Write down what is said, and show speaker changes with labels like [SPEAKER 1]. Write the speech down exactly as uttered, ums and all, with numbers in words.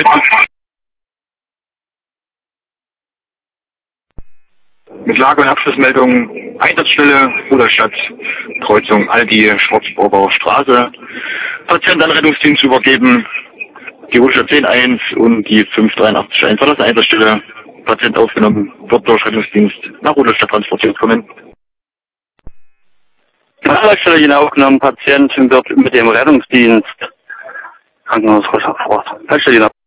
[SPEAKER 1] Mit Lage- und Abschlussmeldung Einsatzstelle Rudolstadt, Kreuzung Aldi, Schwarzburger Straße. Patient an Rettungsdienst übergeben. Die Rudolstadt zehn eins und die fünf dreiundachtzig eins verlassen Einsatzstelle. Patient aufgenommen, wird durch Rettungsdienst nach Rudolstadt transportiert kommen.
[SPEAKER 2] Einsatzstelle ihn aufgenommen, Patient wird mit dem Rettungsdienst Krankenhaus verbracht.